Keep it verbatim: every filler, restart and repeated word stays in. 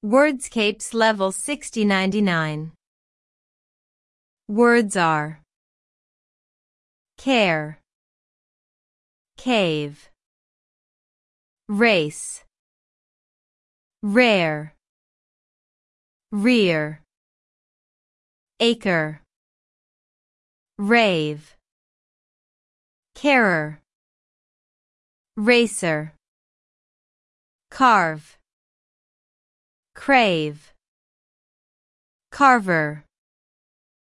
Wordscapes level sixty ninety-nine. Words are care, cave, race, rare, rear, acre, rave, carer, racer, carve, crave, carver.